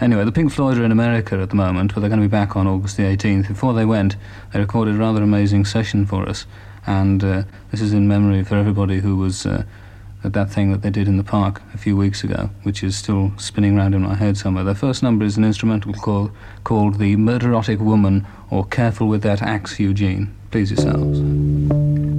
Anyway, the Pink Floyd are in America at the moment, but they're going to be back on August the 18th. Before they went, they recorded a rather amazing session for us, and this is in memory for everybody who was at that thing that they did in the park a few weeks ago, which is still spinning around in my head somewhere. Their first number is an instrumental called The Murderotic Woman, or Careful with That Axe, Eugene. Please yourselves.